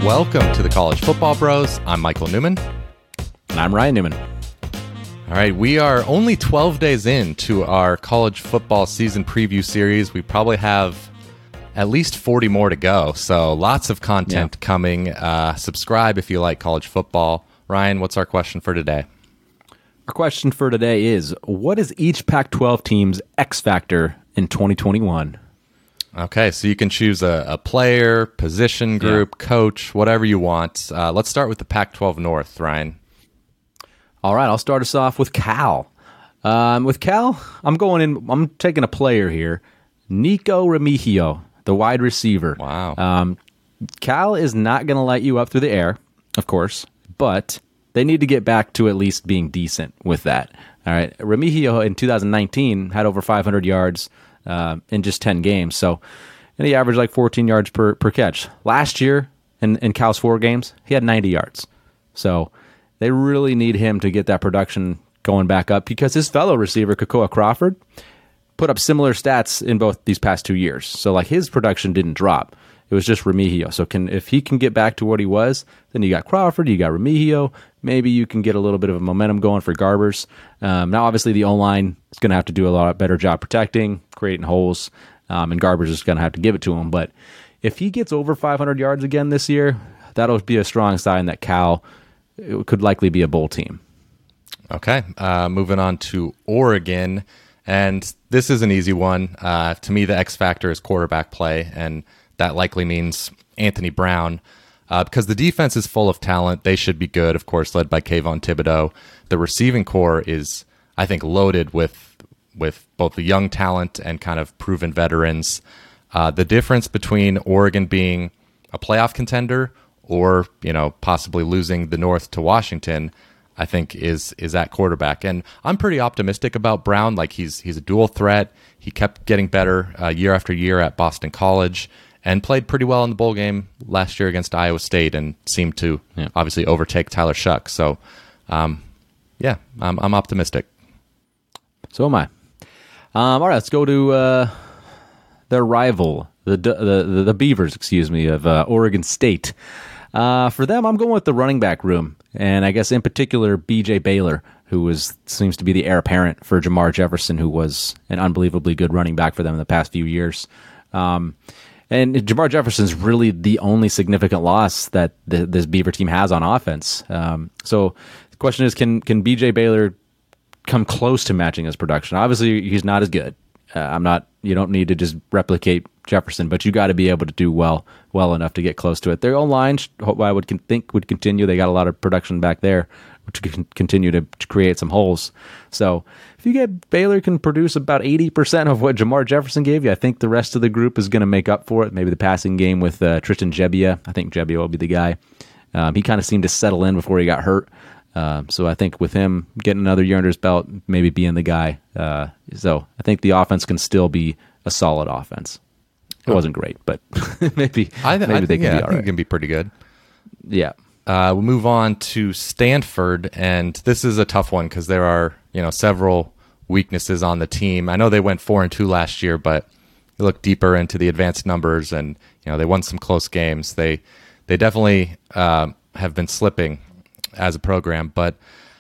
Welcome to the College Football Bros. I'm Michael Newman. And I'm Ryan Newman. All right, we are only 12 days into our college football season preview series. We probably have at least 40 more to go, so lots of content coming. Subscribe if you like college football. Ryan, what's our question for today? Our question for today is, what is each Pac-12 team's X factor in 2021? Okay, so you can choose a player, position group, coach, whatever you want. Let's start with the Pac-12 North, Ryan. All right, I'll start us off with Cal. With Cal, I'm taking a player here, Nico Remigio, the wide receiver. Wow. Cal is not going to light you up through the air, of course, but they need to get back to at least being decent with that. All right, Remigio in 2019 had over 500 yards in just 10 games, so and he averaged like 14 yards per catch. Last year, in Cal's 4 games, he had 90 yards. So they really need him to get that production going back up because his fellow receiver, Kekoa Crawford, put up similar stats in both these past 2 years. So like his production didn't drop. It was just Remigio. So if he can get back to what he was, then you got Crawford, you got Remigio. Maybe you can get a little bit of a momentum going for Garbers. Now, obviously, the O-line is going to have to do a lot better job protecting, creating holes, and Garbers is going to have to give it to him. But if he gets over 500 yards again this year, that'll be a strong sign that Cal could likely be a bowl team. Okay, moving on to Oregon, and this is an easy one. To me, the X factor is quarterback play, and that likely means Anthony Brown. Because the defense is full of talent. They should be good, of course, led by Kayvon Thibodeau. The receiving core is, I think, loaded with both the young talent and kind of proven veterans. The difference between Oregon being a playoff contender or, possibly losing the North to Washington, I think is at quarterback. And I'm pretty optimistic about Brown. Like he's a dual threat. He kept getting better year after year at Boston College and played pretty well in the bowl game last year against Iowa State and seemed to obviously overtake Tyler Shuck. So, I'm optimistic. So am I. All right, let's go to their rival, the Beavers, of Oregon State. For them, I'm going with the running back room, and I guess in particular B.J. Baylor, who seems to be the heir apparent for Jamar Jefferson, who was an unbelievably good running back for them in the past few years. And Jamar Jefferson's really the only significant loss that this Beaver team has on offense. So the question is, can B.J. Baylor come close to matching his production? Obviously, he's not as good. You don't need to just replicate Jefferson, but you got to be able to do well enough to get close to it. Their own line, I would think, would continue. They got a lot of production back there to continue to create some holes. So if you get Baylor can produce about 80% of what Jamar Jefferson gave you, I think the rest of the group is going to make up for it. Maybe the passing game with Tristan Gebbia. I think Gebbia will be the guy. He kind of seemed to settle in before he got hurt. So I think with him getting another year under his belt, maybe being the guy. So I think the offense can still be a solid offense. It wasn't great, but maybe they can be all right. I think it can be pretty good. Yeah. We'll move on to Stanford, and this is a tough one because there are several weaknesses on the team. I know they went 4-2 last year, but you look deeper into the advanced numbers, and they won some close games. They definitely have been slipping as a program, but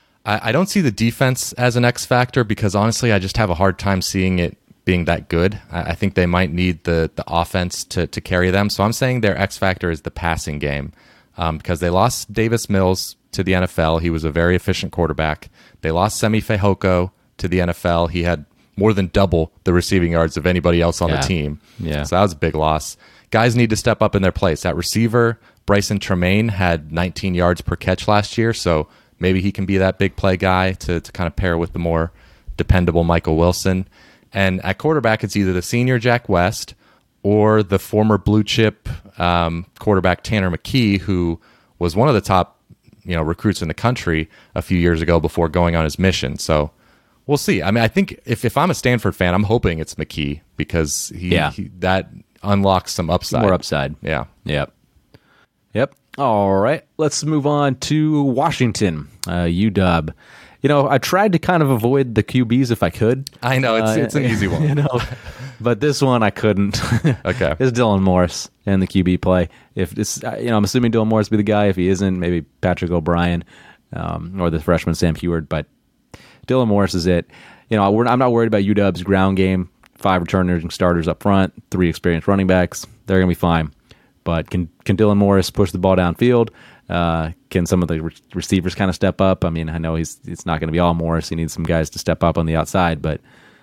I don't see the defense as an X factor because honestly, I just have a hard time seeing it being that good. I think they might need the offense to carry them. So I'm saying their X factor is the passing game. Because they lost Davis Mills to the NFL. He was a very efficient quarterback. They lost Semi Fehoko to the NFL. He had more than double the receiving yards of anybody else on the team. Yeah. So that was a big loss. Guys need to step up in their place. At receiver, Bryson Tremaine had 19 yards per catch last year, so maybe he can be that big play guy to kind of pair with the more dependable Michael Wilson. And at quarterback, it's either the senior Jack West or the former blue chip quarterback Tanner McKee, who was one of the top recruits in the country a few years ago before going on his mission. So we'll see. I mean, I think if I'm a Stanford fan, I'm hoping it's McKee because he that unlocks some upside. More upside. Yeah. Yep. All right. Let's move on to Washington, UW. I tried to kind of avoid the QBs if I could. I know it's an easy one. But this one I couldn't. Okay. It's Dylan Morris and the QB play. If it's, I'm assuming Dylan Morris will be the guy. If he isn't, maybe Patrick O'Brien or the freshman Sam Heward. But Dylan Morris is it. I'm not worried about UW's ground game. 5 returning starters up front, 3 experienced running backs. They're going to be fine. But can Dylan Morris push the ball downfield? Can some of the receivers kind of step up? I mean, I know it's not going to be all Morris. He needs some guys to step up on the outside. But,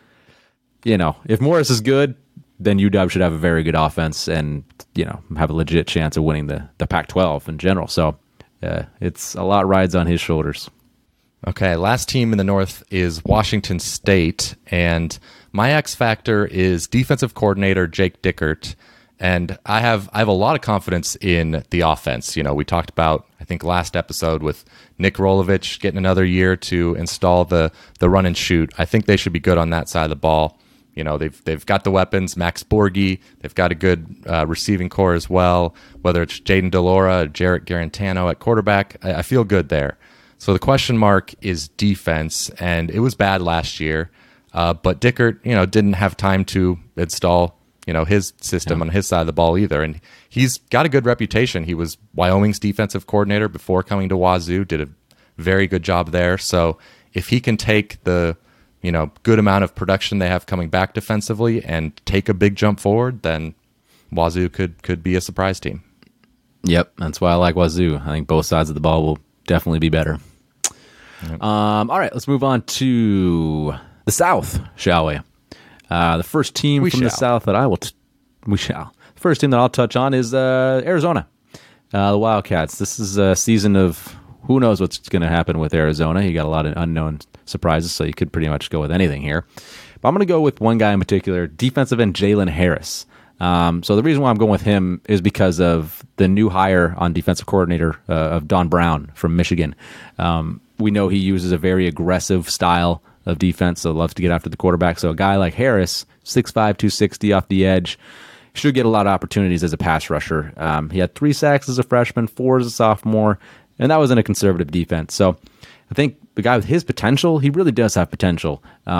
if Morris is good, then UW should have a very good offense and, have a legit chance of winning the Pac-12 in general. So it's a lot rides on his shoulders. Okay, last team in the North is Washington State, and my X factor is defensive coordinator Jake Dickert, and I have a lot of confidence in the offense. We talked about, I think, last episode with Nick Rolovich getting another year to install the run and shoot. I think they should be good on that side of the ball. They've got the weapons, Max Borghi. They've got a good receiving core as well. Whether it's Jaden DeLora, Jarrett Garantano at quarterback, I feel good there. So the question mark is defense, and it was bad last year. But Dickert, didn't have time to install, his system on his side of the ball either. And he's got a good reputation. He was Wyoming's defensive coordinator before coming to Wazoo, did a very good job there. So if he can take the, good amount of production they have coming back defensively and take a big jump forward, then Wazoo could be a surprise team. Yep, that's why I like Wazoo. I think both sides of the ball will definitely be better. Yep. All right, let's move on to the South, shall we? The first team the South that The first team that I'll touch on is Arizona, the Wildcats. This is a season of who knows what's going to happen with Arizona. You got a lot of unknown surprises, so you could pretty much go with anything here. But I'm going to go with one guy in particular, defensive end Jalen Harris. So the reason why I'm going with him is because of the new hire on defensive coordinator of Don Brown from Michigan. We know he uses a very aggressive style of defense, so loves to get after the quarterback. So a guy like Harris, 6'5", 260 off the edge, should get a lot of opportunities as a pass rusher. He had 3 sacks as a freshman, 4 as a sophomore, and that was in a conservative defense. So I think the guy with his potential, he really does have potential.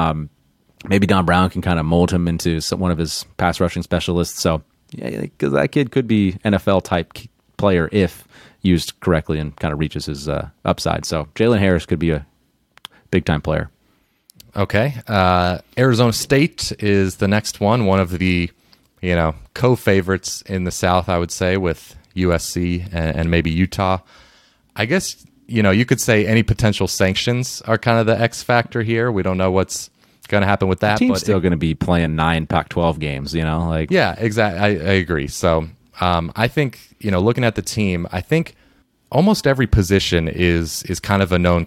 Maybe Don Brown can kind of mold him into one of his pass rushing specialists. So, yeah, because that kid could be NFL-type player if used correctly and kind of reaches his upside. So Jalen Harris could be a big-time player. Okay. Arizona State is the next one of the, co-favorites in the South, I would say, with USC and maybe Utah. I guess, you could say any potential sanctions are kind of the X factor here. We don't know what's going to happen with that. The team's still going to be playing 9 Pac-12 games, Yeah, exactly. I agree. So I think, looking at the team, I think almost every position is kind of a known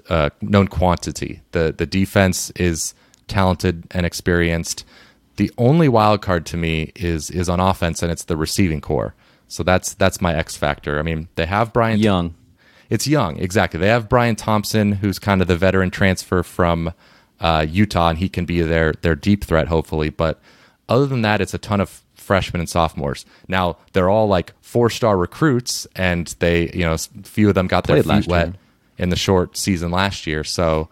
quantity. The defense is talented and experienced. The only wild card to me is on offense, and it's the receiving core. So that's my X factor. I mean, they have Brian Young. It's young, exactly. They have Brian Thompson, who's kind of the veteran transfer from Utah, and he can be their deep threat, hopefully. But other than that, it's a ton of freshmen and sophomores. Now, they're all like 4-star recruits, and they, a few of them got their feet wet in the short season last year. So,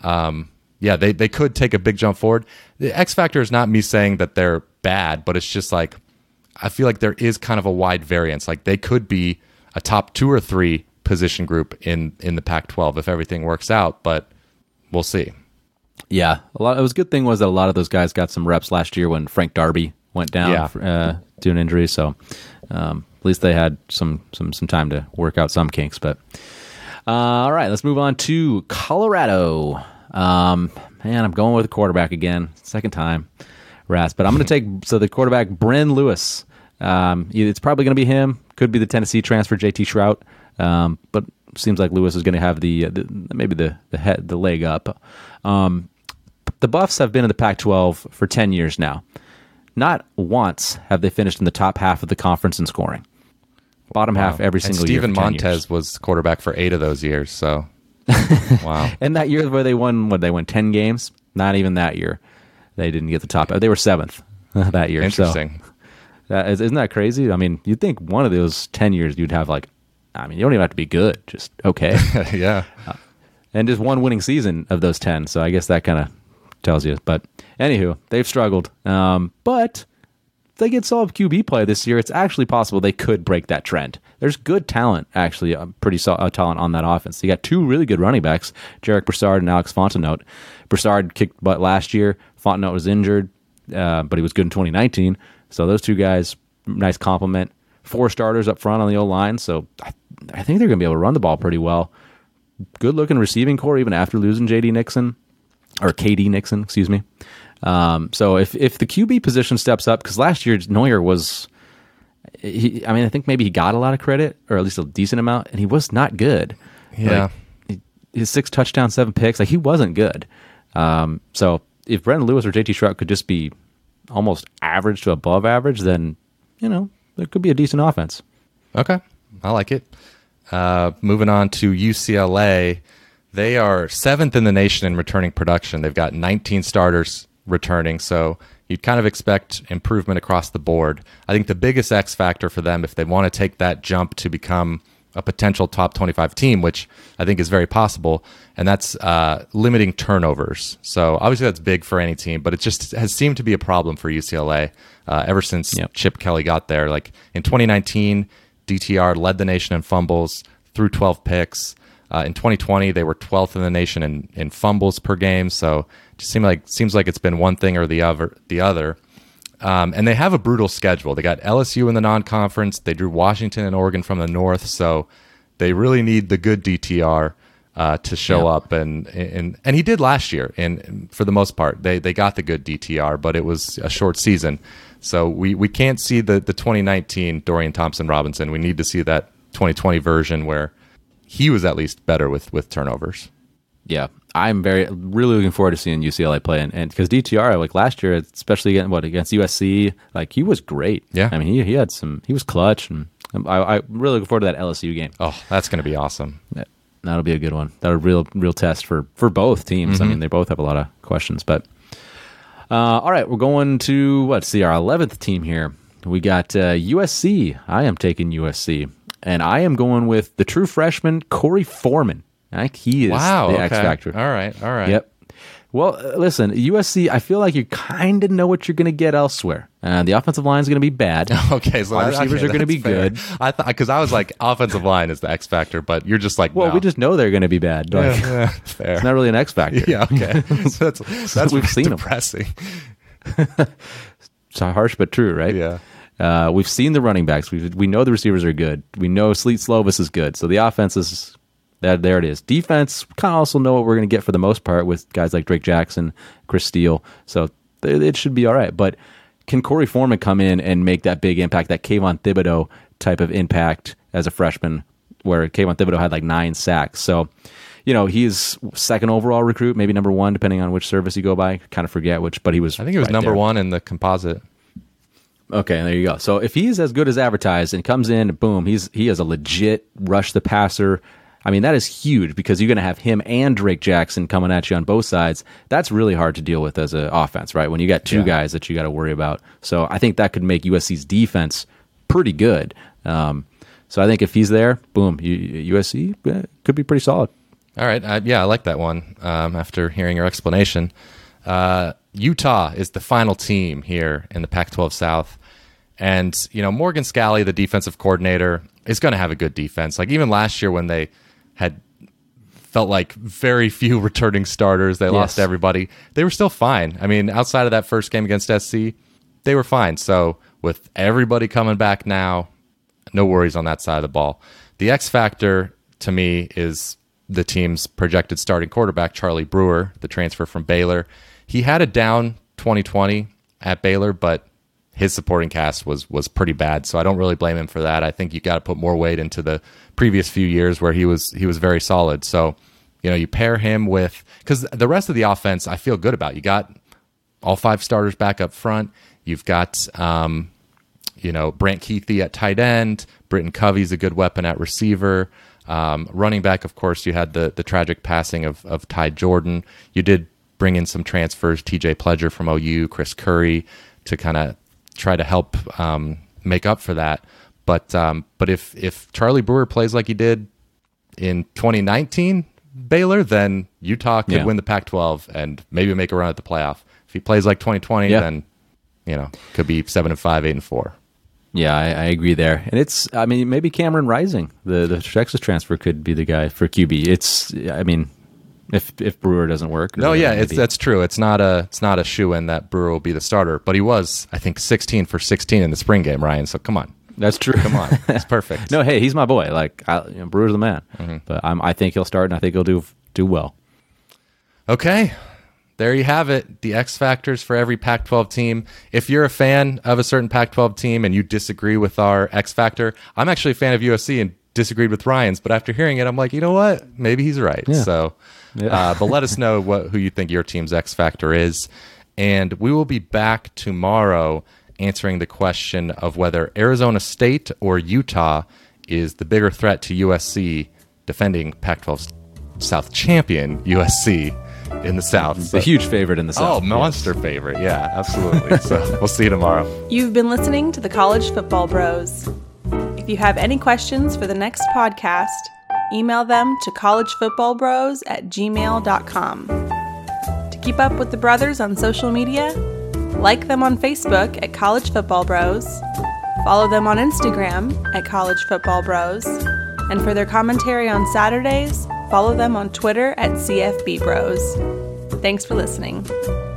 they could take a big jump forward. The X factor is not me saying that they're bad, but it's just like, I feel like there is kind of a wide variance. Like they could be a top 2 or 3 position group in the Pac-12 if everything works out, but we'll see. Yeah, it was a good thing was that a lot of those guys got some reps last year when Frank Darby went down due to an injury. So at least they had some time to work out some kinks. But all right, let's move on to Colorado. I'm going with the quarterback again, second time, Ras. But I'm going to take the quarterback Bren Lewis. It's probably going to be him. Could be the Tennessee transfer JT Shrout. But seems like Lewis is going to have maybe the leg up. The Buffs have been in the Pac-12 for 10 years now. Not once have they finished in the top half of the conference in scoring. Bottom half every single year. Steven Montez was quarterback for 8 of those years. So, wow. And that year where they won 10 games? Not even that year. They didn't get the top. They were 7th that year. Interesting. So, isn't that crazy? I mean, you'd think one of those 10 years you'd have you don't even have to be good, just okay. Yeah. and just one winning season of those 10. So I guess that kind of tells you. But anywho, they've struggled. But if they get solid QB play this year, it's actually possible they could break that trend. There's good talent, actually, pretty solid talent on that offense. You got two really good running backs, Jarek Broussard and Alex Fontenot. Broussard kicked butt last year. Fontenot was injured, but he was good in 2019. So those two guys, nice compliment. 4 starters up front on the O-line, so I think they're going to be able to run the ball pretty well. Good-looking receiving core, even after losing KD Nixon, excuse me. So if the QB position steps up, because last year Neuer was, I think maybe he got a lot of credit, or at least a decent amount, and he was not good. Yeah. His 6 touchdowns, 7 picks, he wasn't good. So if Brendan Lewis or JT Stroud could just be almost average to above average, then, there could be a decent offense. Okay. I like it. Moving on to UCLA. They are 7th in the nation in returning production. They've got 19 starters returning, so you'd kind of expect improvement across the board. I think the biggest X factor for them, if they want to take that jump to become a potential top 25 team, which I think is very possible, and that's limiting turnovers. So obviously that's big for any team, but it just has seemed to be a problem for UCLA ever since Chip Kelly got there. Like in 2019, DTR led the nation in fumbles, threw 12 picks. In 2020, they were 12th in the nation in fumbles per game. So it just seems like it's been one thing or the other. And they have a brutal schedule. They got LSU in the non-conference. They drew Washington and Oregon from the north. So they really need the good DTR to show up. And he did last year. And for the most part, they got the good DTR, but it was a short season. So we can't see the 2019 Dorian Thompson-Robinson. We need to see that 2020 version where he was at least better with turnovers. Yeah, I'm really looking forward to seeing UCLA play, and because DTR, like last year, especially against USC, he was great. Yeah, he had he was clutch, and I really looking forward to that LSU game. Oh, that's going to be awesome. That'll be a good one. That'll be a real test for both teams. Mm-hmm. They both have a lot of questions, but all right, we're going to our 11th team here. We got USC. I am taking USC. And I am going with the true freshman, Corey Foreman. He is the X factor. All right. Yep. Well, listen, USC, I feel like you kind of know what you're going to get elsewhere. The offensive line is going to be bad. Okay, so wide receivers are going to be fair. good. I thought, because I was like, offensive line is the X factor, but you're just like, well, we just know they're going to be bad. Fair. It's not really an X factor. Yeah, okay. So that's we've seen depressing. It's harsh but true, right? Yeah. We've seen the running backs. We know the receivers are good. We know Sleet Slovis is good. So the offense is there. It is. Defense, we kind of also know what we're going to get for the most part with guys like Drake Jackson, Chris Steele. So it should be all right. But can Corey Foreman come in and make that big impact, that Kayvon Thibodeau type of impact as a freshman, where Kayvon Thibodeau had 9 sacks? So, he's second overall recruit, maybe number 1, depending on which service you go by. Kind of forget which, but he was. I think he was right number there. 1 in the composite. Okay, there you go. So if he's as good as advertised and comes in, boom, he is a legit rush the passer. That is huge because you're going to have him and Drake Jackson coming at you on both sides. That's really hard to deal with as an offense, right? When you got 2 guys that you got to worry about. So I think that could make USC's defense pretty good. So I think if he's there, boom, USC could be pretty solid. All right. I like that one after hearing your explanation. Utah is the final team here in the Pac-12 South. And, Morgan Scalley, the defensive coordinator, is going to have a good defense. Like even last year when they had felt like very few returning starters, they lost everybody. They were still fine. Outside of that first game against SC, they were fine. So with everybody coming back now, no worries on that side of the ball. The X factor to me is the team's projected starting quarterback, Charlie Brewer, the transfer from Baylor. He had a down 2020 at Baylor, but his supporting cast was pretty bad, so I don't really blame him for that. I think you got to put more weight into the previous few years where he was very solid. So, you pair him with, because the rest of the offense I feel good about. You got all 5 starters back up front. You've got Brant Keithy at tight end. Britton Covey's a good weapon at receiver. Running back, of course, you had the tragic passing of Ty Jordan. You did bring in some transfers, TJ Pledger from OU, Chris Curry, to kind of try to help make up for that. But if Charlie Brewer plays like he did in 2019, Baylor, then Utah could Yeah. win the Pac-12 and maybe make a run at the playoff. If he plays like 2020, Yeah. then could be 7-5, 8-4. Yeah, I agree there. And maybe Cameron Rising, the Texas transfer, could be the guy for QB. If Brewer doesn't work. No, yeah, maybe. that's true. It's not a shoo-in that Brewer will be the starter, but he was, I think, 16 for 16 in the spring game, Ryan. So come on. That's true. Come on. It's perfect. No, hey, he's my boy. Brewer's the man. Mm-hmm. But I think he'll start, and I think he'll do well. Okay. There you have it. The X factors for every Pac-12 team. If you're a fan of a certain Pac-12 team and you disagree with our X factor, I'm actually a fan of USC and disagreed with Ryan's, but after hearing it, I'm like, you know what? Maybe he's right. Yeah. So, but let us know who you think your team's X factor is. And we will be back tomorrow answering the question of whether Arizona State or Utah is the bigger threat to USC, defending Pac-12 South champion USC in the South. A huge favorite in the South. Oh, monster favorite. Yeah, absolutely. So we'll see you tomorrow. You've been listening to the College Football Bros. If you have any questions for the next podcast, email them to collegefootballbros@gmail.com. To keep up with the brothers on social media, like them on Facebook at College Football Bros, follow them on Instagram at College Football Bros, and for their commentary on Saturdays, follow them on Twitter at CFB Bros. Thanks for listening.